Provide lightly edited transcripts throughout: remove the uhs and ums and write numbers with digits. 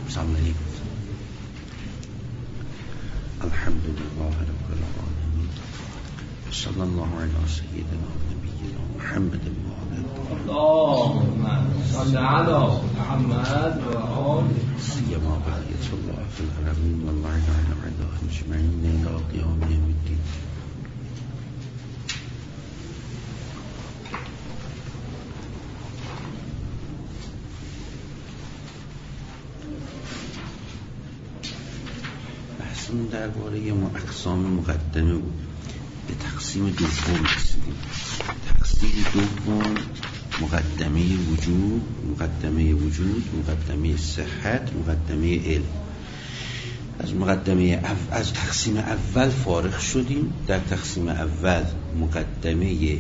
سلام علیکم. الحمد لله رب العالمین. صلی الله علی سیدنا و نبینا محمد و اللهم صل علی محمد و آل سیما بقیت الله فی العالمین والله علی اعدائهم اجمعین الی قیام یوم الدین. بحثمون درباره اقسام مقدمه بود. به تقسیم دوم رسیدیم. تقسیم دوم مقدمه وجود، مقدمه صحت، مقدمه علم. از تقسیم اول فارغ شدیم. در تقسیم اول مقدمه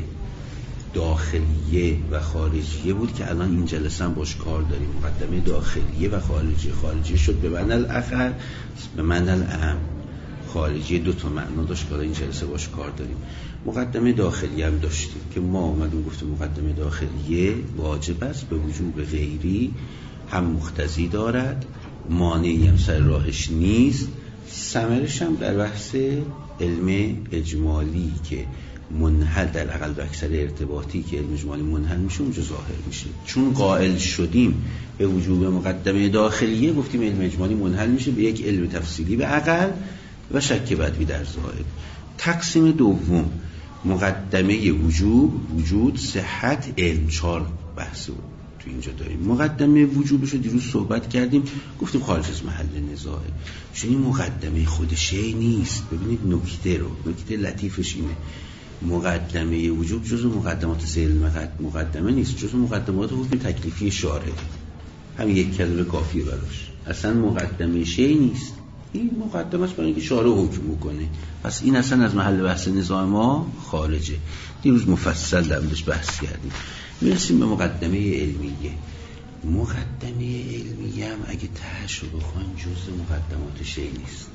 داخلیه و خارجیه بود که الان این جلسه هم باش کار داریم. مقدمه داخلیه و خارجیه شد به معنی الاخر، به معنی الاهم. خارجی دو تا معنا داشت که این جلسه باش کار داریم. مقدمه داخلیه هم داشتیم که ما اومدیم گفتیم مقدمه داخلیه واجب است، به وجوب غیری هم مقتضی دارد، مانعی هم سر راهش نیست. ثمرش هم در بحث علم اجمالی که منحل در اقل و اکثر ارتباطی که علم اجمالی منحل میشه اونجا ظاهر میشه. چون قائل شدیم به وجوب مقدمه داخلیه، گفتیم علم اجمالی منحل میشه به یک علم تفصیلی به اقل و شک بدوی در ظاهر. تقسیم دوم مقدمه وجود، صحت، علم. 4 بحث بود تو اینجا داریم. مقدمه وجوبشو دیروز صحبت کردیم، گفتیم خارج از محل نزاعه، چون این مقدمه خودشه نیست. ببینید نکته لطیفش اینه، مقدمه وجوب جزو مقدمات سیل مقدمه نیست، جزو مقدمات حکم تکلیفی شارع. همین یک کلمه کافیه براش. اصلا مقدمه شی نیست، این مقدمه است برای اینکه شارع حکم میکنه. پس این اصلا از محل بحث نزاع ما خارجه. دیروز مفصل درش بحث کردیم. میرسیم به مقدمه علمیه. مقدمه علمیه هم اگه تهش رو بخوایم جزء مقدمات شی نیست.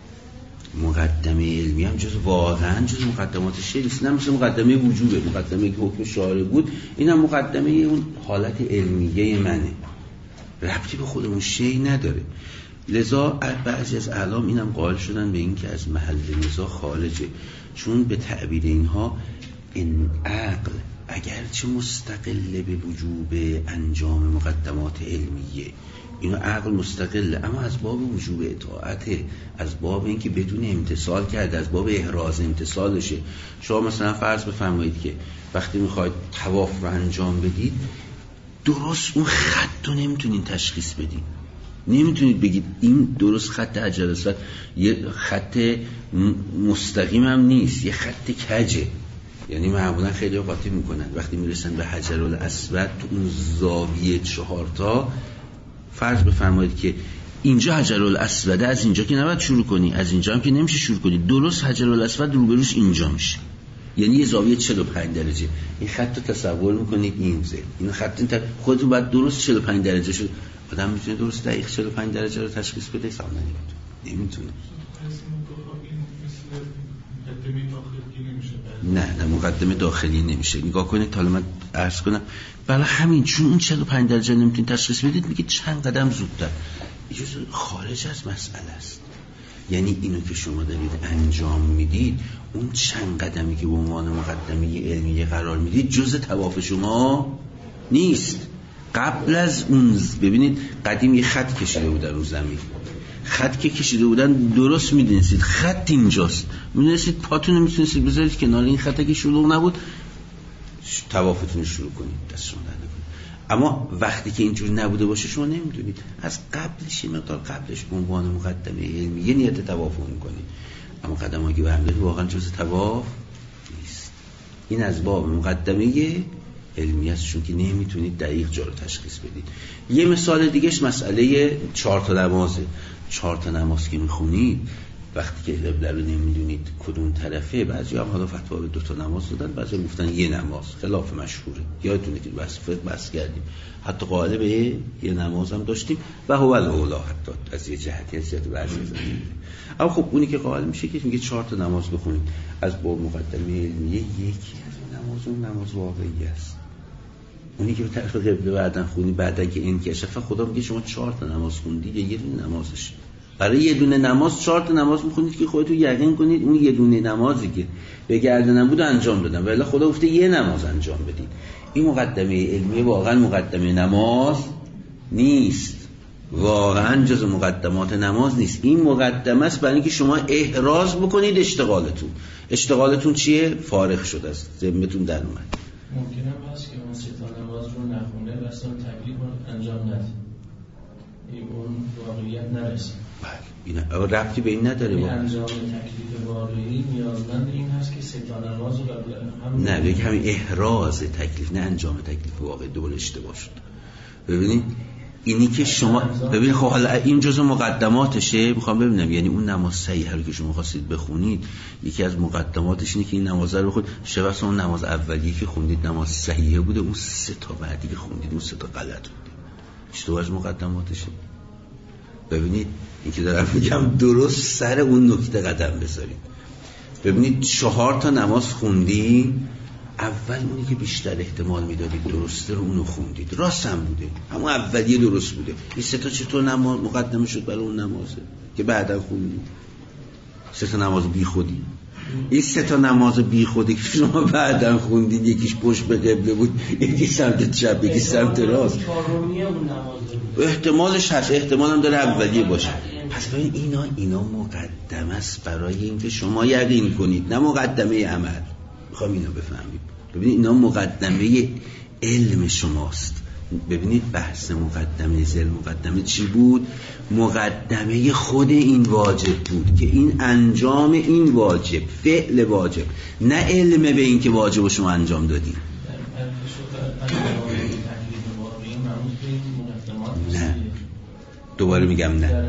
مقدمه علمی هم واقعا جز مقدمات شی نیست. نه مثل مقدمه وجوبه، مقدمه که حکم شارع بود، این هم مقدمه اون حالت علمیه منه، ربطی به خودمون شی نداره. لذا بعضی از اعلام اینم قائل شدن به این که از محل نزاع خارجه، چون به تعبیر اینها این عقل اگرچه مستقل به وجوب انجام مقدمات علمیه، اینو عقل مستقله، اما از باب وجوب اطاعته، از باب اینکه بدون امتثال کرده، از باب احراز امتثالشه. شما مثلا فرض بفرمایید که وقتی میخواید طواف رو انجام بدید، درست اون خط رو نمیتونین تشخیص بدین، نمیتونید بگید این درست خط حجر الاسود، یه خط مستقیم هم نیست، یه خط کجه. یعنی معمولا خیلی قاطی میکنن وقتی میرسن به حجر الاسود تو اون زاویه 4 تا، فرض بفرمایید که اینجا حجر الاسود، از اینجا که نباید شروع کنی، از اینجا هم که نمیشه شروع کنی، درست حجر الاسود روبروش اینجا میشه، یعنی یه زاویه 45 درجه. این خط رو تصور میکنید این خط خودتون باید درست 45 درجه شد. آدم میتونه درست دقیق 45 درجه رو تشخیص بده؟ سوال نمیتونه. نه مقدمه داخلی نمیشه. نگاه کنید حالا من عرض کنم برای همین، چون اون 45 درجه نمیتونید تشخیص بدید، میگید چند قدم زودتر. یه چیز خارج از مسئله است. یعنی اینو که شما دارید انجام میدید، اون چند قدمی که به عنوان مقدمه علمیه قرار میدید جزء طواف شما نیست. قبل از اون ببینید قدیم یه خط کشیده بودن رو زمین، خط که کشیده بودن درست میدونستید خط اینجاست، میدونستید پاتون رو میتونستید بذارید کنار این خط که شلوغ نبود، طوافتون شروع کنید، دستشون در نکنید. اما وقتی که اینجور نبوده باشه شما نمیدونید، از قبلش یه مقدار قبلش به عنوان مقدمه علمی یه نیت طواف میکنید، اما قدمایی که برمی‌دارید واقعا جز طواف نیست. این از باب مقدمه علمی است، چون که نمیتونید دقیق جا رو تشخیص بدید. یه مثال دیگهش مسئله 4 تا نمازه. 4 تا نماز که میخونید وقتی که قبله رو نمیدونید کدوم طرفه، بعضی هم حالا فتوا به 2 تا نماز دادن، بعضی هم گفتن یه نماز، خلاف مشهوره. یادتونه که بس کردیم حتی قائل به یه نماز هم داشتیم و هو الاولی، حتی از یه جهتی از جهت بعضی زمینه. اما خب اونی که قائل میشه که میگه 4 تا نماز بخونید از باب مقدمه علمیه، یکی از نماز اون نماز واقعی است. اونی که به طرف قبله بعدن خونی، بعدن که انکشف، خدا میگه شما 4 تا نماز خوندی یا یه دونه نمازش. برای یه دونه نماز 4 تا نماز میخونید که خودتون یقین کنید اون یه دونه نمازی که به گردنم بود انجام دادم، ولی خدا گفته یه نماز انجام بدید. این مقدمه علمی واقعا مقدمه نماز نیست، واقعا جز مقدمات نماز نیست. این مقدمه است برای اینکه شما احراز بکنید اشتغالتون چیه؟ فارغ شد از ذمتون در اومد. ممکنه هست که اون 3 تا نماز رو نخونه و اصلا تکلیف رو انجام نده، اون واقعیت نرسه. بله، این ربطی به این نداره. این انجام تکلیف واقعی نیازمند این هست که 3 تا نماز رو قبل هم نه، بگه همین احراز تکلیف، نه انجام تکلیف واقعی. دوباره اشتباه شد. ببینید اینی که شما ببینید، خب حالا این جزء مقدماتشه. میخوام ببینم یعنی اون نماز صحیحه رو که شما خواستید بخونید، یکی از مقدماتش اینه که این نماز رو بخونید. شبه اون نماز اولیه که خوندید نماز صحیحه بوده، اون 3 تا بعدی که خوندید اون 3 تا غلط بوده. اشتباه از مقدماتشه. ببینید این که دارم میگم درست سر اون نکته قدم بذارید. ببینید 4 تا نماز خوندی، اول اونی که بیشتر احتمال میدادید درسته رو اونو خوندید، راست هم بوده، همون اولیه درست بوده. این 3 تا چطور نماز مقدمه شد برای اون نمازه که بعدا خوندید؟ 3 تا نماز بی خودی. این 3 تا نماز بی خودی که شما بعدا خوندید، یکیش پشت به قبله بود، یکی سمت چپ، یکی سمت راست، احتمالش هست، احتمال هم داره اولیه باشه. پس ببین اینا مقدمه است برای اینکه شما یقین کنید، نه مقدمه عمل. میخوام اینو بفهمید. ببینید اینا مقدمه علم شماست. ببینید بحث مقدمه چی بود؟ مقدمه خود این واجب بود که این انجام این واجب، فعل واجب، نه علم به این که واجب شما انجام دادید. نه، دوباره میگم نه،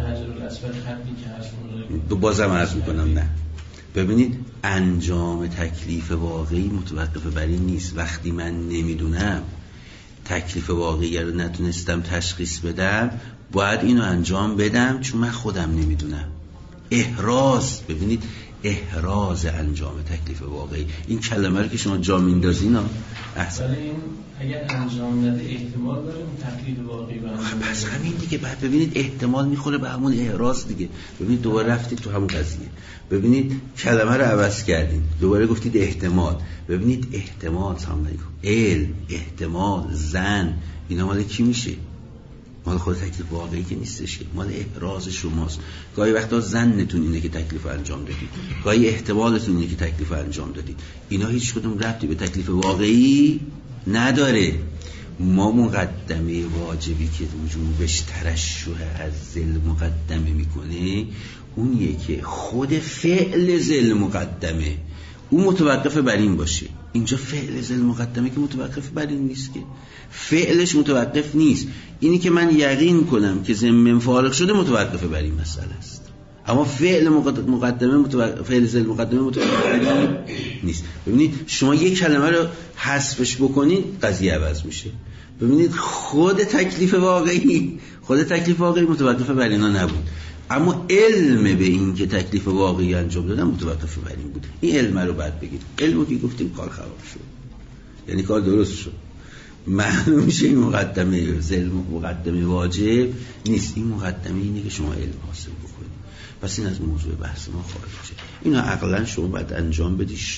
بازم عرض میکنم نه. ببینید انجام تکلیف واقعی متوقف بر این نیست. وقتی من نمیدونم، تکلیف واقعی رو نتونستم تشخیص بدم، باید اینو انجام بدم چون من خودم نمیدونم. احراز، ببینید احراز انجام تکلیف واقعی، این کلمه رو که شما جا میندازین احسن. ولی این اگر انجام نده احتمال داره اون تکلیف واقعی رو انجام بده. پس همین دیگه، بعد ببینید احتمال میخوره به همون احراز دیگه. ببینید دوباره رفتید تو همون قضیه. ببینید کلمه رو عوض کردین، دوباره گفتید احتمال. ببینید احتمال، سلام علیکم، علم، احتمال، ظن، اینا مال کی میشه؟ مال خود تکلیف واقعی که نیستش، مال احراز شماست. گاهی وقتا ظنتون اینه که تکلیف انجام دادید، گاهی احتمالتون اینه که تکلیف انجام دادید. اینا هیچ کدوم ربطی به تکلیف واقعی نداره. ما مقدمه واجبی که وجوبش ترشح از ذل مقدمه میکنه، اونیه که خود فعل ذل مقدمه اون متوقف بر این باشه. اینجا فعل ذل مقدمه که متوقف بر این نیست، که فعلش متوقف نیست. اینی که من یقین کنم که ذمم فارغ شده متوقف بر این مسئله است، اما فعل مقدمه فعل ذل مقدمه متوقف بر این نیست. ببینید شما یک کلمه رو حذفش بکنید قضیه عوض میشه. ببینید خود تکلیف واقعی متوقف بر اینا نبود، اما علم به این که تکلیف واقعی انجام دادن متوقف بر این بود. این علم رو بعد بگید. علمو که گفتیم کار خراب شد، یعنی کار درست شد، معلوم میشه این مقدمه واجب نیست. این مقدمه اینه که شما علم حاصل بکنید. پس این از موضوع بحث ما خارجه. اینا عقلا شما باید انجام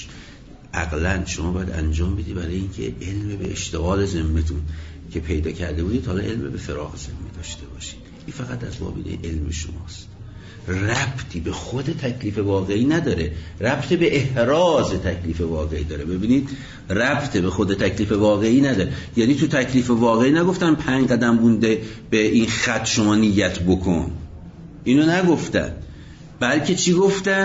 بدی، برای اینکه علم به اشتغال ذمتون که پیدا کرده بودید، حالا علم به فراغ ذمه داشته باشید. این فقط از باب علم شماست، ربطی به خود تکلیف واقعی نداره، ربط به احراز تکلیف واقعی داره. ببینید ربط به خود تکلیف واقعی نداره. یعنی تو تکلیف واقعی نگفتن 5 قدم بونده به این خط شما نیت بکن، اینو نگفتن، بلکه چی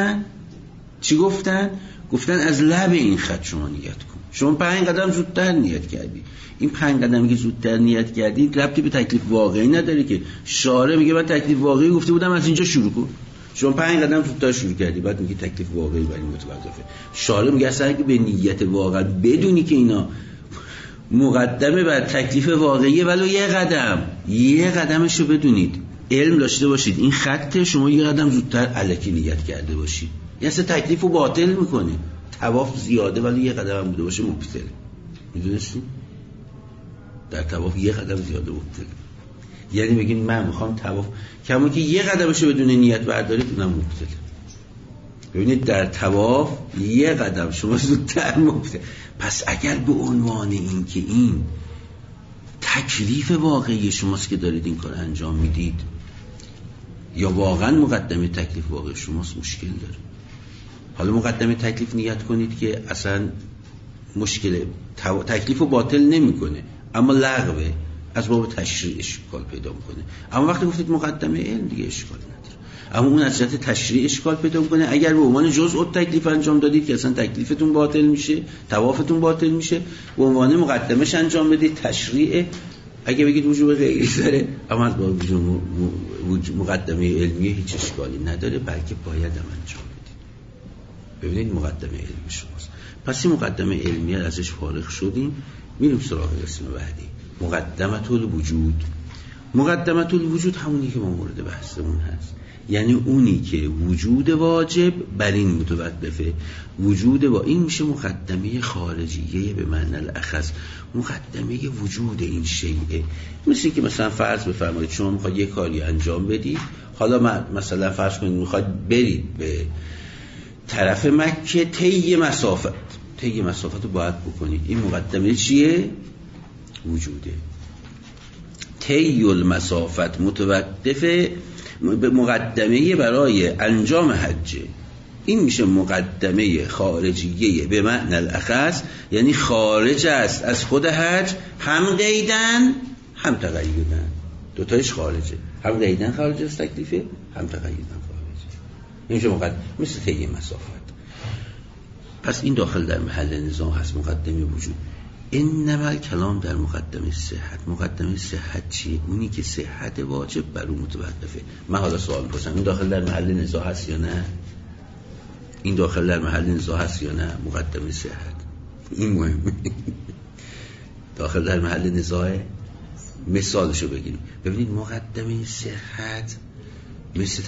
گفتن؟ گفتن از لب این خط شما نیت کن. شما 5 قدم زودتر نیت کردی، این 5 قدمی که زودتر نیت کردی ربطی به تکلیف واقعی نداره که شارع میگه من تکلیف واقعی گفته بودم از اینجا شروع کن. شما 5 قدم زودتر شروع کردی، بعد میگه تکلیف واقعی برای متوقفه. شارع میگه اصلا اگه به نیت واقعا بدونی که اینا مقدمه بر تکلیف واقعیه، ولو یه قدمشو بدونید، علم داشته باشید این خط شما یه قدم زودتر الکی نیت کرده باشید، یعنی اصلا تکلیفو باطل میکنه. طواف زیاده ولی یه قدم هم بوده باشه مبطله. میدونستید؟ در طواف یه قدم زیاده مبتل. یعنی بگین من میخوام طواف، کما که یه قدمشو بدون نیت بردارید اونم مبتل. ببینید در طواف یه قدم شما زودتر مبتل. پس اگر به عنوان این که این تکلیف واقعی شماست که دارید این کار انجام میدید یا واقعا مقدمه تکلیف واقعی شماست، مشکل داره. حالا مقدمه تکلیف نیت کنید که اصلا مشکل تکلیف رو باطل نمیکنه، اما لغوه، از باب تشریع اشکال پیدا میکنه. اما وقتی گفتید مقدمه علم دیگه اشکال نداره، اما اون از جهت تشریع اشکال پیدا میکنه. اگر به عنوان جزء تکلیف انجام دادید که اصلا تکلیفتون باطل میشه، طوافتون باطل میشه، به عنوان مقدمش انجام بدید تشریع. اگه بگید وجوب غیری داره، اما از باب مقدمه علمیه هیچ اشکالی نداره، بلکه باید هم انجام بدید. ببینید مقدمه علمی شماست. پس این مقدمه علمیه ازش فارغ شدیم، میریم سراغ قسم بعدی، مقدمه الوجود. مقدمه الوجود همونی که ما مورد بحثمون هست، یعنی اونی که وجود واجب بر این متوقفه. وجود با این میشه مقدمه خارجیه به معنی الاخص، مقدمه وجود این شیء. مثل که مثلا فرض بفرمایید شما میخواید یه کاری انجام بدید، حالا مثلا فرض کنید میخواید برید به طرف مکه، طی مسافت رو باید بکنید. این مقدمه چیه؟ وجوده. طی المسافت متوقفه به مقدمه برای انجام حجه. این میشه مقدمه خارجیه به معنی الاخص، یعنی خارج است از خود حج، هم قیدن هم تقییدن. دوتایش خارجه، هم قیدن خارج از تکلیفه، هم تقییدن خارجه. این میشه مقدمه مثل طی مسافت. پس این داخل در محل نزاع هست، مقدمه وجود. انما کلام در مقدمه صحت. مقدمه صحت چیه؟ اونی که صحت واجب بر اون متوقفه. من حالا سوال می‌پرسم این داخل در محل نزاع هست یا نه؟ این داخل در محل نزاع هست یا نه؟ مقدمه صحت این مهمه. داخل در محل نزاعه. مثالشو بگیریم. ببینید مقدمه صحت مثل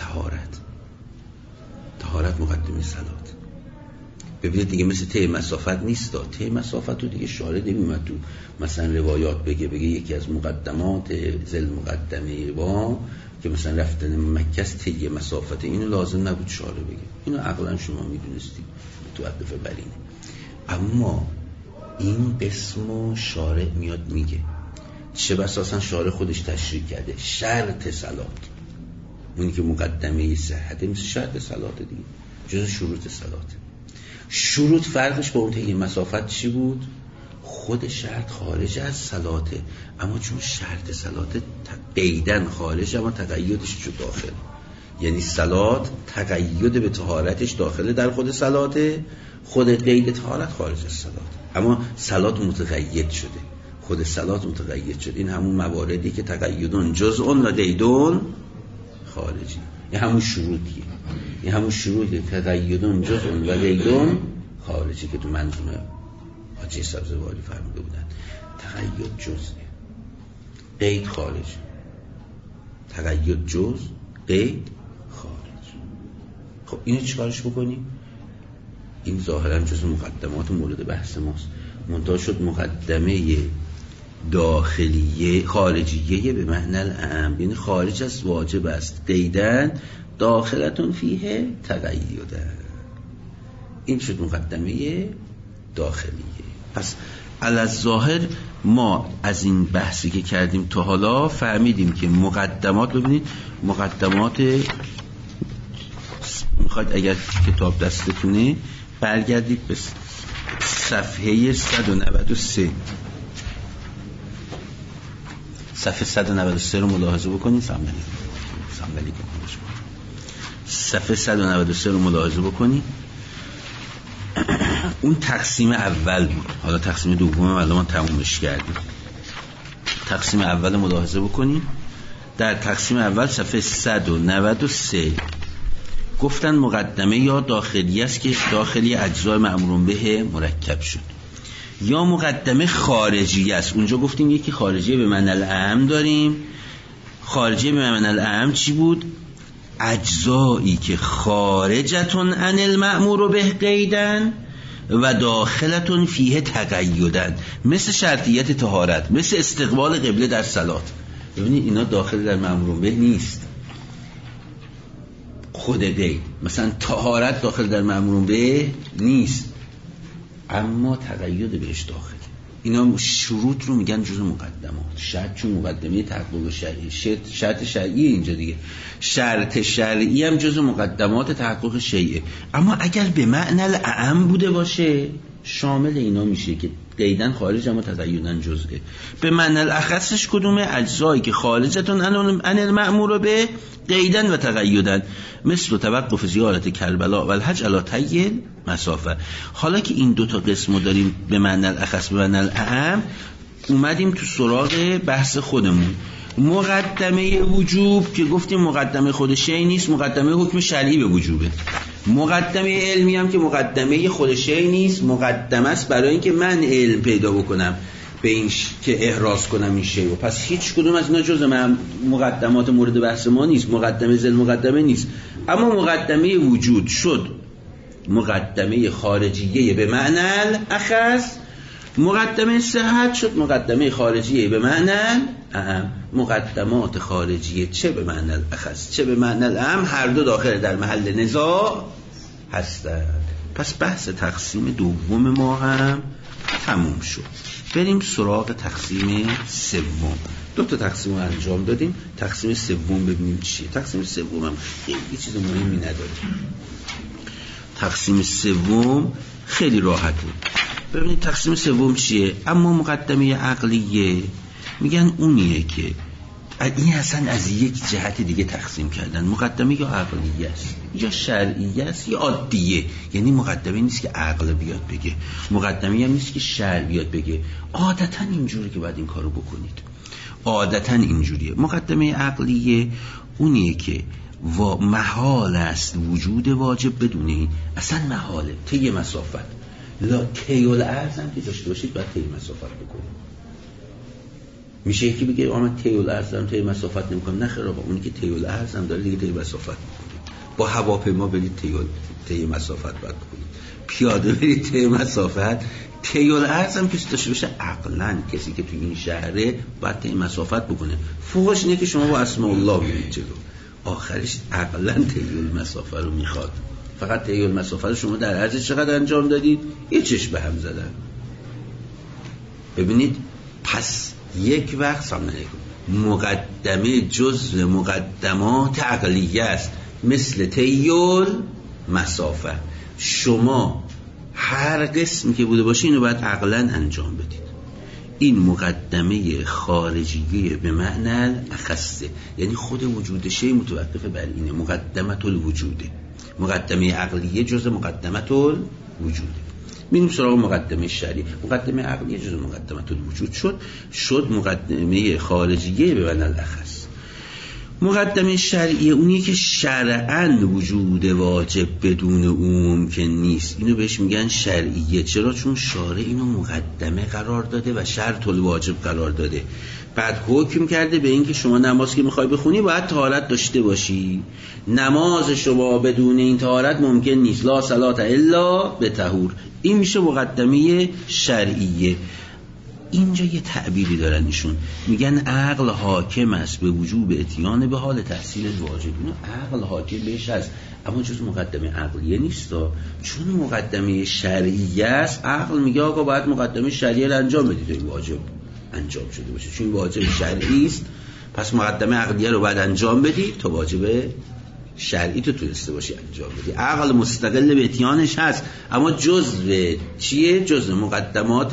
طهارت مقدمه صلات. ببینید دیگه مثل طی مسافت نیست. طی مسافت رو دیگه شارع نمی‌اومد تو مثلا روایات بگه یکی از مقدمات ذل مقدمه با که مثلا رفتن مکه است طی مسافت، اینو لازم نبود شارع بگه. اینو عقلا شما میدونستید تو عطف برینه. اما این اسمو شارع میاد میگه، چه بسا اصلا شارع خودش تشریح کرده، شرط صلات. اونی که مقدمه صحت مثل شرط صلات دیگه، جز شروط صلات. شروط فرقش با اون طی مسافت چی بود؟ خود شرط خارج از صلاته، اما چون شرط صلات قیدن خارج، اما تقییدش چون داخل. یعنی صلات تقیید به طهارتش داخله در خود صلاته، خود قید طهارت خارج از صلات، اما صلات متقید شده، خود صلات متقید شده. این همون مواردی که تقیدون جزءون و قیدون خارجی، این همون شروطیه. این همون شروطی تقیدون جزءون و قیدون خارجی که تو منظومه حاجی سبزواری فرموده بودن. تقید جزء، قید خارج. تقید جزء، قید خارج. خب اینو چیکارش بکنیم؟ این ظاهرا جزء مقدمات مورد بحث ماست. منتها شد مقدمه داخلیه خارجیه به معنی الاعم، یعنی خارج از واجب است. قیدن داخلتون فیه تقیدن. این شد مقدمه داخلیه. پس الظاهر ما از این بحثی که کردیم تا حالا فهمیدیم که مقدمات، ببینید مقدمات، میخواید اگر کتاب دستتونه برگردید به صفحه 193. صفحه 193 رو ملاحظه بکنید. صندلی کنید. صفحه 193 رو ملاحظه بکنید. اون تقسیم اول بود، حالا تقسیم دوم الان ما تمومش کردیم. تقسیم اول ملاحظه بکنید. در تقسیم اول صفحه 193 گفتن مقدمه یا داخلی است که داخلی اجزای مأمورون به مرکب شد، یا مقدمه خارجی است. اونجا گفتیم یکی خارجی به معنی الاعم داریم. خارجی به معنی الاعم چی بود؟ اجزایی که خارجتون عن المأمور به قیدن و داخلتون فیه تقیدن، مثل شرطیت طهارت، مثل استقبال قبله در صلات. ببینید اینا داخل در مأمور به نیست. خود قید مثلا طهارت داخل در مأمور به نیست، اما تقید بهش داخل. اینا شروط رو میگن جزء مقدمات. شرط چون مقدمه تحقق شرعی، شرط شرعی اینجا دیگه، شرط شرعی هم جزء مقدمات تحقق شیعه. اما اگر به معنی الاعم بوده باشه شامل اینا میشه که قیدن خارج اما تقیدن جزئه. به معنی الاخصش کدومه؟ اجزایی که خارجتون عن المأمور به قیدن و تقیدن، مثل توقف زیارت کربلا و الحج علی طی مسافه. حالا که این دوتا قسمو داریم به معنی الاخص به معنی الاعم، اومدیم تو سراغ بحث خودمون. مقدمه وجوب که گفتیم مقدمه خود شیء نیست، مقدمه حکم شرعی به وجوبه. مقدمه علمی هم که مقدمه خود شیء نیست، مقدمه است برای اینکه من علم پیدا بکنم به این که احراز کنم این شیء. پس هیچ کدوم از اینا جزء مقدمات مورد بحث ما نیست، مقدمه ذل مقدمه نیست. اما مقدمه وجود شد مقدمه خارجیه به معنی الاخص، مقدمه صحت شد مقدمه خارجیه به معنی اعم. مقدمات خارجیه چه به معنی الاخص چه به معنی الاعم هر دو داخل در محل نزاع هستند. پس بحث تقسیم دوم ما هم تموم شد. بریم سراغ تقسیم سوم. دو تا تقسیم رو انجام دادیم، تقسیم سوم ببینیم چیه. تقسیم سوم هم خیلی چیز مهمی نداره. تقسیم سوم خیلی راحت بود. ببینید تقسیم سوم چیه؟ اما مقدمه عقلیه میگن اونیه که این اصلا از یک جهت دیگه تقسیم کردن. مقدمه یا عقلیه است یا شرعیه است یا عادیه. یعنی مقدمه نیست که عقل بیاد بگه، مقدمه هم نیست که شرع بیاد بگه. عادتا اینجوری که باید این کارو بکنید، عادتا اینجوریه. مقدمه عقلیه اونیه که محال است وجود واجب بدون این. اصلا محاله. طی مسافت لا طی الارض هم که داشته باشید باید طی مسافت بکنید. میشه یکی بگه آمد طی الارض هم طی مسافت نمیکنم. نخیر آقا، اونی که طی الارض هم داره دیگه طی مسافت میکنید. با هواپیما برید طی مسافت باید بکنید، پیاده برید طی مسافت. طی الارض هم کسی داشته باشه عقلاً کسی که تو این شهره باید طی مسافت بکنه. فوقش اینه که شما با اسماء الله برید جلو، آخرش عقلاً طی المسافه رو میخواد. فقط طی المسافه رو شما در عرض چقدر انجام دادید؟ یه چشم به هم زدن. ببینید پس یک وقت سامنه مقدمه جزء مقدمات عقلیه است، مثل طی المسافه. شما هر قسمی که بوده باشه اینو باید عقلاً انجام بدید. این مقدمه خارجیه به معنی الاخصه، یعنی خود وجود شیء متوقف بر اینه. مقدمه الوجوده. مقدمه عقلیه جزء مقدمه الوجوده. میریم سراغ مقدمه شرعی. مقدمه عقلیه جزء مقدمه الوجود شد مقدمه خارجیه به معنی الاخص. مقدمه شرعیه اونی که شرعاً وجود واجب بدون او ممکن نیست. اینو بهش میگن شرعیه. چرا؟ چون شارع اینو مقدمه قرار داده و شرط الواجب قرار داده. بعد حکم کرده به این که شما نماز که میخوای بخونی باید طهارت داشته باشی. نماز شما بدون این طهارت ممکن نیست. لا صلاة الا بطهور. این میشه مقدمه شرعیه. اینجا یه تعبیری دارن ایشون، میگن عقل حاکم است به وجوب اتیان به حال تحصیل واجب. اینو عقل حاکم بهش هست، اما جز مقدمه عقلیه نیست. چون مقدمه شرعیه است، عقل میگه آقا باید مقدمه شرعیه رو انجام بدید این واجب انجام شده باشه. چون واجب شرعی است پس مقدمه عقلیه رو باید انجام بدی تا واجب شرعی تو تونسته باشی انجام بدی. عقل مستقل به اتیانش هست، اما جزء چیه؟ جزء مقدمات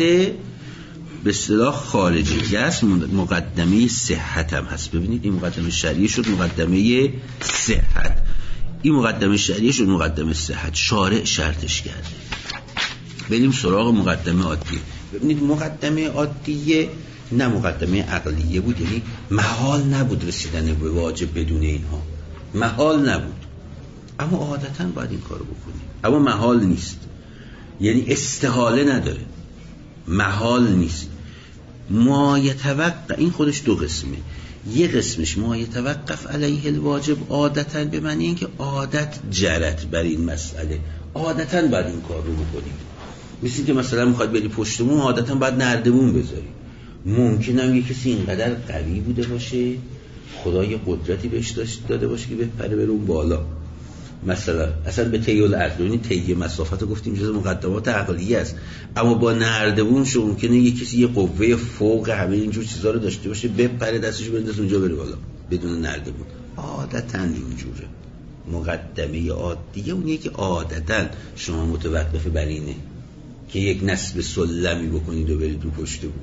به اصطلاح خارجی است. مقدمه صحت هم هست. ببینید این مقدمه شرعی شد مقدمه صحت، این مقدمه شرعی شد مقدمه صحت. شارع شرطش کرده. بریم سراغ مقدمه عادیه. ببینید مقدمه عادیه نه مقدمه عقلیه بود، یعنی محال نبود رسیدن به واجب بدون اینها، محال نبود. اما عادتاً باید این کارو بکنی، اما محال نیست. یعنی استحاله نداره، محال نیست. ما یتوقع، این خودش دو قسمه. یه قسمش ما یتوقف علیه الواجب عادتاً، به معنی اینکه عادت جرت بر این مسئله، عادتاً باید این کار رو بکنیم. مثل که مثلا میخواد بری پشت بوم، عادتا باید نردبون بذاری. ممکنه هم یه کسی اینقدر قوی بوده باشه، خدا یه قدرتی بهش داده باشه که بپره بره اون بالا. مثلا اصلا به طی الارض، ببینید طی مسافت رو گفتیم جز مقدمات عقلیه است، اما با نردبون شو ممکنه یه کسی یه قوه فوق همه اینجور چیزا رو داشته باشه، بپره دستشو بندازه اونجا بره بالا بدون نردبون. عادتا اینجوره. مقدمه عادیه اونیه که عادتا شما متوقف بر اینه که یک نصب سلمی بکنید و برید رو پشت بوم.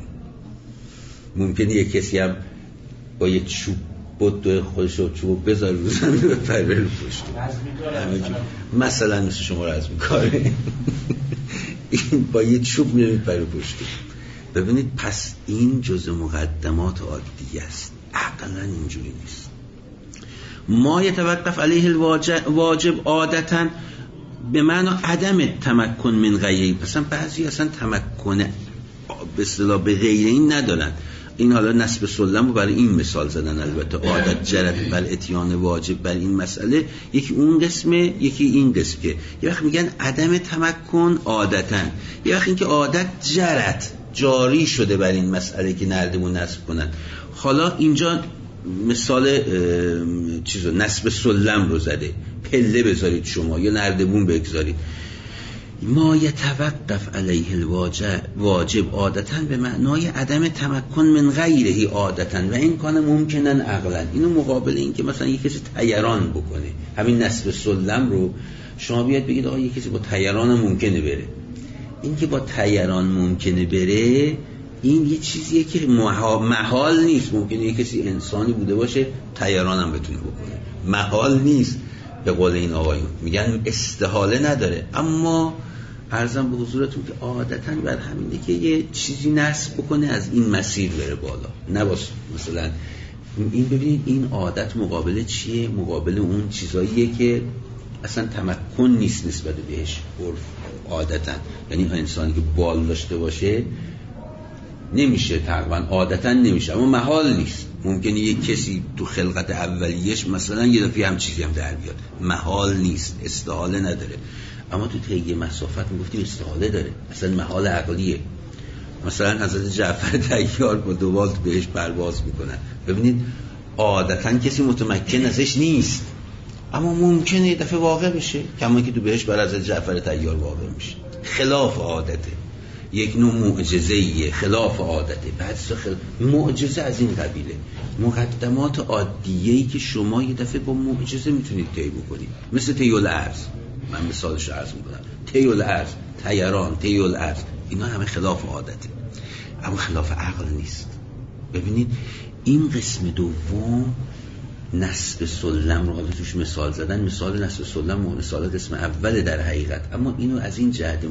ممکنه یک کسی هم با یه چوب بود خودش رو چوب بذاره رو زمین بپره رو پشت بوم. مثلا مثل شما رزمی کاره این با یه چوب میره میپره رو پشت بوم. ببینید پس این جزء مقدمات عادیه است، عقلا اینجوری نیست. ما یتوقف علیه الواجب عادتا به معنی عدم تمکن من غیری. پس بعضی اصلا تمکن به اصطلاح به غیر این ندارن. این حالا نصب سلم رو برای این مثال زدن. البته عادت جرت بر اتیان واجب بر این مسئله یکی اون قسمه، یکی این قسم که یه وقت میگن عدم تمکن عادتا، یه وقت این که عادت جرت جاری شده بر این مسئله که نردبون نصب کنن. حالا اینجا مثال چیزو نصب سلم رو زده، پله بذارید شما یا نردبون بگذارید. ما یتوقف علیه الواجب عادتا به معنای عدم تمکن من غیره عادتا و این کانه ممکنن عقلا. اینو مقابل این که مثلا یک کسی طیران بکنه، همین نصب سلم رو شما بیاد بگید آقا یک کسی با طیران ممکنه بره. این که با طیران ممکنه بره این یه چیزیه که محال نیست. ممکنه یک کسی انسانی بوده باشه طیران هم بتونه بکنه، محال نیست. به قول این آقایون میگن استحاله نداره. اما عرضم به حضورتون که عادتا بر همینه که یه چیزی نصب بکنه از این مسیر بره بالا، نه مثلا این. ببینید این عادت مقابل چیه؟ مقابل اون چیزاییه که اصلا تمکن نیست نسبت بهش عرف عادتا. یعنی انسانی که بال داشته باشه نمیشه، تقریبا عادتا نمیشه، اما محال نیست. ممکنه یک کسی تو خلقت اولیش مثلا یه دفعه هم چیزی هم در بیاد، محال نیست، استحاله نداره. اما تو طی مسافت میگفتیم استحاله داره، اصلا محال عقلیه. مثلا حضرت جعفر طیار با 2 بال بهش پرواز میکنن. ببینید عادتا کسی متمکن ازش نیست، اما ممکنه یه دفعه واقع بشه، کما که تو بهش بر حضرت جعفر طیار واقع میشه. خلاف عادته، یک نوع معجزه‌ایه، خلاف عادته. بعد معجزه از این قبیله، مقدمات عادیه‌ای که شما یه دفعه با معجزه میتونید طی بکنید. مثل طی الارض، من مثالش عرض میکنم. طی الارض، طیران، طی الارض، اینا همه خلاف عادته، اما خلاف عقل نیست. ببینید این قسم دوم نصب سلم رو حالا توش مثال زدن. مثال نصب سلم مثال قسم اول در حقیقت، اما اینو از این جهت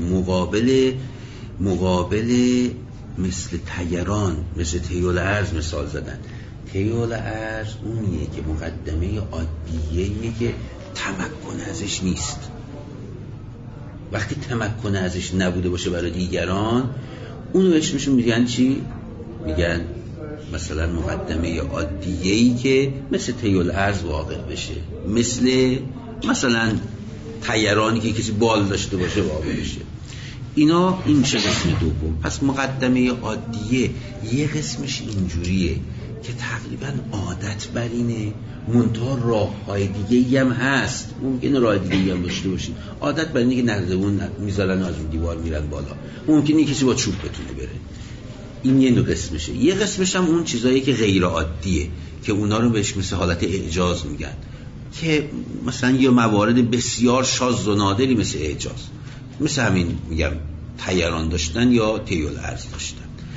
مقابل مثل طیران، مثل طی الارض مثال زدن. طی الارض اونیه که مقدمه عادیه‌ایه که تمکن ازش نیست. وقتی تمکن ازش نبوده باشه برای دیگران، اونو بهش میگن چی؟ میگن مثلا مقدمه عادیه‌ای که مثل طی الارض واقع بشه، مثلا طیرانی که کسی بال داشته باشه واقع بشه. اینا این چه قسم دوم. پس مقدمه عادیه یه قسمش اینجوریه که تقریبا عادت بر اینه، منتها راه‌های دیگه‌ای هم هست. ممکنه راه دیگه‌ای هم داشته باشید. عادت بر اینه که نردبون میذارن و از اون دیوار میرن بالا. ممکنه کسی با چوب بتونه بره. این یه نوع قسمشه. یه قسمش هم اون چیزایی که غیر عادیه که اونا رو بهش مثل حالت اعجاز میگن، که مثلا یه موارد بسیار شاذ و نادری مثل اعجاز، مثل همین میگم طیران داشتن یا طی الارض داشتن.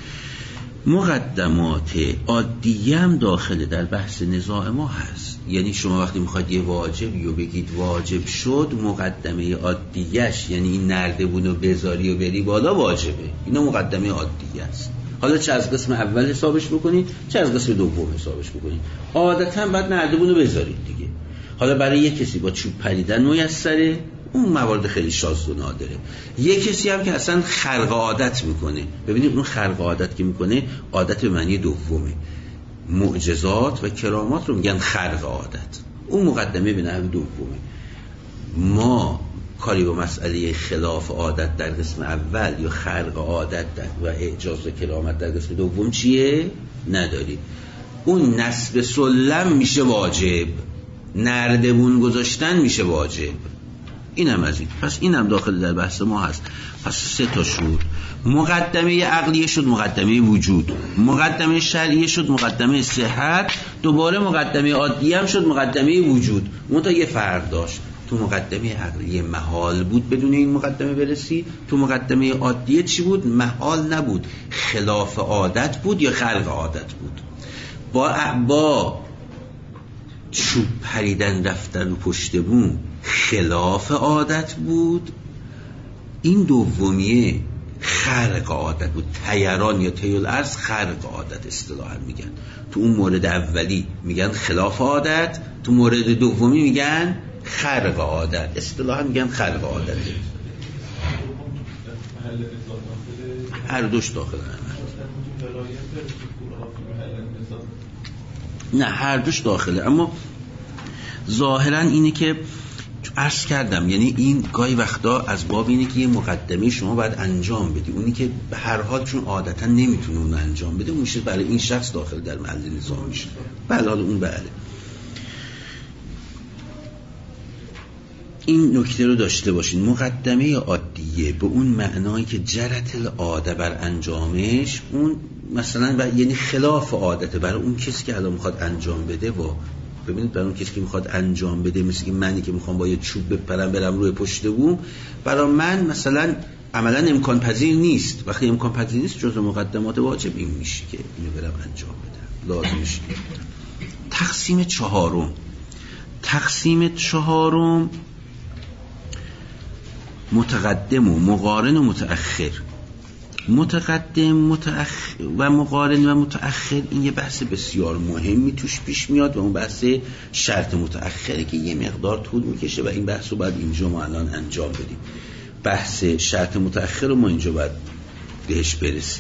مقدمات عادیه هم داخل در بحث نزاع ما هست. یعنی شما وقتی میخواید یه واجبی رو بگید واجب شد، مقدمه عادیهش یعنی این نردبون رو بذاری و بری بالا واجبه. اینا مقدمه عادیه است. حالا چه از قسم اول حسابش بکنید چه از قسم دوم حسابش بکنید، عادتا باید نردبون رو بذارید دیگه. حالا برای یک کسی با چوب پریدن میسره، اون موارد خیلی شاذ و نادره. یک کسی هم که اصلا خرق عادت میکنه. ببینید اون خرق عادت که میکنه عادت به معنی دومه. معجزات و کرامات رو میگن خرق عادت، اون مقدمه به نحو دومه. ما کاری با مسئله خلاف عادت در قسم اول یا خرق عادت و اعجاز و کرامت در قسم دوم چیه؟ نداری. اون نصب سلم میشه واجب، نردبون گذاشتن میشه واجب. اینم از این. پس اینم داخل در بحث ما هست. پس 3 تا شد. مقدمه عقلیه شد مقدمه وجود، مقدمه شرعیه شد مقدمه صحت، دوباره مقدمه عادیه هم شد مقدمه وجود. منتها یه فرق داشت. تو مقدمه عقلیه محال بود بدون این مقدمه برسی، تو مقدمه عادیه چی بود؟ محال نبود، خلاف عادت بود یا خلق عادت بود. با چوب پریدن رفتن و پشت بوم خلاف عادت بود، این دومیه خرق عادت بود. طیران یا طیل ارض خرق عادت اصطلاحا میگن. تو اون مورد اولی میگن خلاف عادت، تو مورد دومی میگن خرق عادت، اصطلاحا میگن خرق عادت. هر دوش داخل نه هر دوش داخله، اما ظاهرا اینه که عرض کردم، یعنی این گاهی وقتا از باب اینه که یه مقدمه شما باید انجام بدی، اونی که به هر حال چون عادتا نمیتونه اون انجام بده، اون میشه برای این شخص داخل در محل نظام میشه. بله حالا اون بله. این نکته رو داشته باشین. مقدمه عادیه به اون معنایی که جرت العاده بر انجامش، اون مثلا یعنی خلاف عادته برای اون کسی که الان میخواد انجام بده. و ببینید برای اون کسی که میخواد انجام بده، مثل که منی که میخوام با یه چوب بپرم برم روی پشت بوم، برای من مثلا عملا امکان پذیر نیست. وقتی امکان پذیر نیست جزء مقدمات واجب این میشه که اینو برم انجام بدم، لازم میشه. تقسیم چهارم متقدم و مقارن و متأخر. متقدم، متأخر و مقارن و متأخر، این یه بحث بسیار مهمی توش پیش میاد و اون بحث شرط متأخره که یه مقدار طول میکشه و این بحث رو باید اینجا ما الان انجام بدیم. بحث شرط متأخر رو ما اینجا باید بهش برسیم.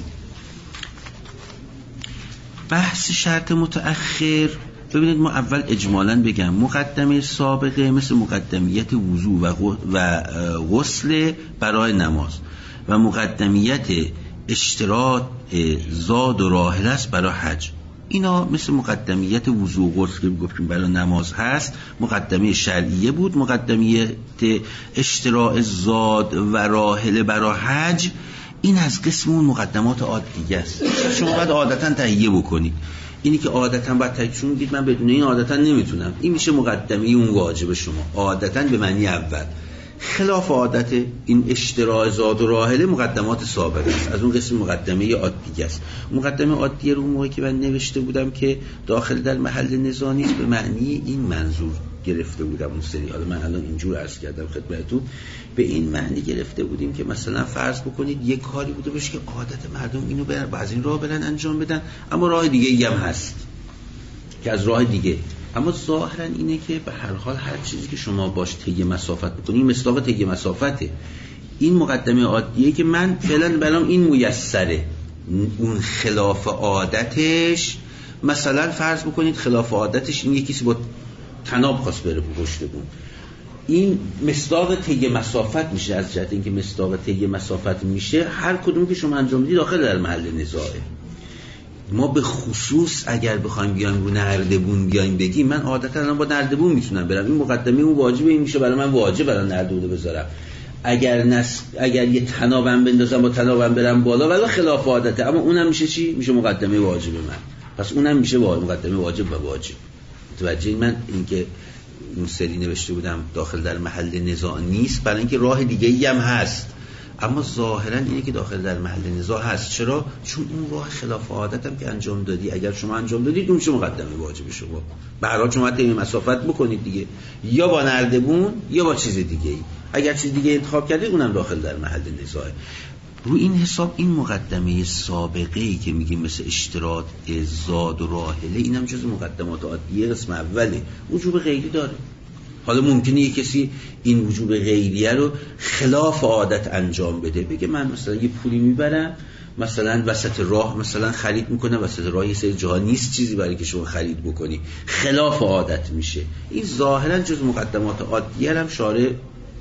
بحث شرط متأخر، ببینید ما اول اجمالاً بگم مقدمه سابقه مثل مقدمیت وضو و غسل برای نماز و مقدمیت اشتراط زاد و راحله است برای حج. اینا مثل مقدمیت وضو و غسل که گفتیم برای نماز هست، مقدمه شرعیه بود. مقدمیت اشتراط زاد و راحله برای حج، این از قسم اون مقدمات عادیه است. شما باید عادتاً تهیه بکنید. اینی که عادتاً باید تهیه، چون میگید من بدون این عادتاً نمیتونم، این میشه مقدمه اون واجب شما. عادتاً به معنی اول. خلاف عادت این اشتراع زاد و راحله مقدمات سابقه است، از اون قسم مقدمه عادیه است. مقدمه عادیه رو موقعی که من نوشته بودم که داخل در محل نزاع نیست، به معنی این منظور گرفته بودم اون سری. حالا من الان اینجور عرض کردم خدمتتون، به این معنی گرفته بودیم که مثلا فرض بکنید یک کاری بوده باشه که عادت مردم اینو برن از این راه برن انجام بدن، اما راه دیگه ای هم هست که از راه دیگه، اما ظاهرا اینه که به هر حال هر چیزی که شما باش طی مسافت بکنید، مصداق طی مسافته. این مقدمه عادیه که من فعلا برام این میسره، اون خلاف عادتش، مثلا فرض بکنید خلاف عادتش این یکی با تناب خواست بره پشت بون، این مصداق طی مسافت میشه. از جهت اینکه مصداق طی مسافت میشه، هر کدومی که شما انجام بدید داخل در محل نزاعه. ما به خصوص اگر بخوایم بیایم رو نردبون بیایم بگیم من عادتا الان با نردبون میتونم برم، این مقدمه اون واجبه، این میشه برای من واجب الان نردبون بذارم. اگر یه تنابم بندازم با تنابم برم بالا، ولی خلاف عادته، اما اونم میشه چی؟ میشه مقدمه واجب من. پس اونم میشه مقدمه واجب و واجب. متوجه من اینکه اون سری نوشته بودم داخل در محل نزاع نیست، برای اینکه راه دیگه ای هم هست، اما ظاهرا اینه که داخل در محل نزاع هست. چرا؟ چون اون راه خلاف عادت هم که انجام دادی، اگر شما انجام دادید اون چه مقدمه واجب شما. به هر حال شما طی مسافت بکنید دیگه، یا با نردبون یا با چیز دیگه ای. اگر چیز دیگه انتخاب کردید اونم داخل در محل نزاعه. رو این حساب این مقدمه سابقه‌ای که میگیم مثل اشتراط زاد و راحله، اینم جزو مقدمات عادیه قسم اوله، وجوب غیری داره. حالا ممکنه یه کسی این وجوب غیریه رو خلاف عادت انجام بده، بگه من مثلا یه پولی میبرم مثلا وسط راه مثلا خرید میکنم، وسط راه یه سری جاها نیست چیزی برای که شما خرید بکنی، خلاف عادت میشه. این ظاهرا جز مقدمات عادیه هم شارع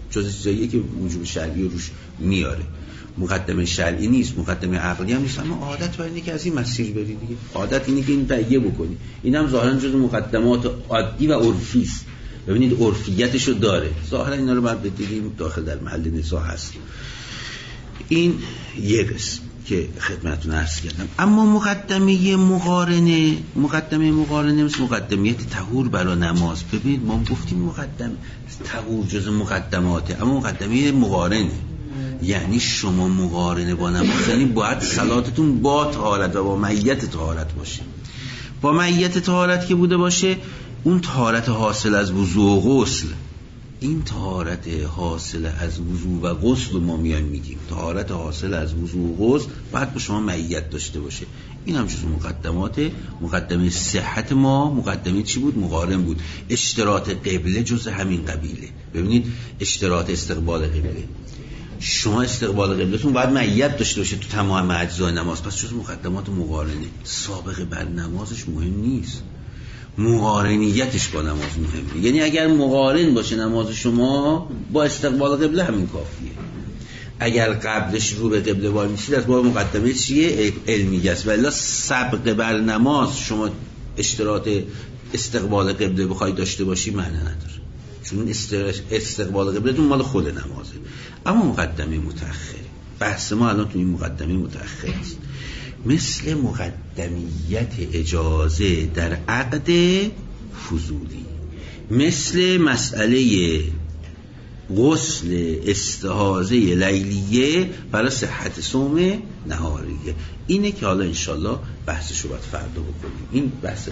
جز چیزاییه که وجوب شرعی رو روش میاره. مقدمه شرعی نیست، مقدمه عقلی هم نیست، اما عادت بر اینه که از این مسیر بری دیگه. عادت اینه که این تهیه بکنی. این هم ظاهرا جز مقدمات عادی و عرفی است. ببینید عرفیتشو داره. ظاهرا اینا رو بعد بدیدیم داخل در محل نزاع هست. این یه قسم که خدمتتون عرض کردم. اما مقدمه مقارنه مثل مقدمیت طهور برای نماز. ببینید ما گفتیم مقدمه طهور جز مقدماته، اما مقدمه مقارنه یعنی شما مقارنه با نماز، یعنی باید صلاتتون با طهارت و با معیت طهارت باشه. با معیت طهارت که بوده باشه، اون طهارت حاصل از وضو و غسل، این طهارت حاصل از وضو و غسل ما میایم میگیم طهارت حاصل از وضو و غسل باید با شما معیت داشته باشه. این هم جز مقدماته. مقدمه صحت ما مقدمه چی بود؟ مقارن بود. اشتراط قبله جز همین قبیله. ببینید اشتراط استقبال قبله، شما استقبال قبلتون باید معیت داشته باشه تو تمام اجزای نماز، پس جز مقدمات مقارنه. سابقه بر نمازش مهم نیست، مقارنیتش با نماز مهمه. یعنی اگر مقارن باشه نماز شما با استقبال قبله همین کافیه. اگر قبلش رو به قبله وای میشید از باب مقدمه چیه؟ علمیه است. ولی سبق بر نماز شما اشتراط استقبال قبله بخوای داشته باشی معنی نداره، چون استقبال قبلتون مال خود نمازه. اما مقدمه متأخره، بحث ما الان تو این مقدمه متأخر است. مثل مقدمیت اجازه در عقد فضولی، مثل مسئله غسل استحاضه لیلیه برای صحت صوم نهاریه. اینه که حالا انشالله بحثش رو باید فردا بکنیم. این بحث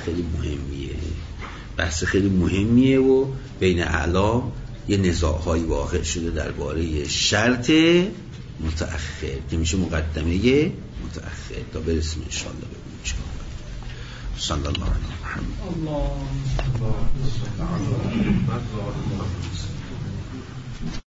خیلی مهمیه و بین اعلام یه نزاع‌هایی واقع شده درباره شرط متأخر که میشه مقدمه متأخر، تا برسیم انشالله ببینیم چیکار کنیم. صلی الله علیه محمد.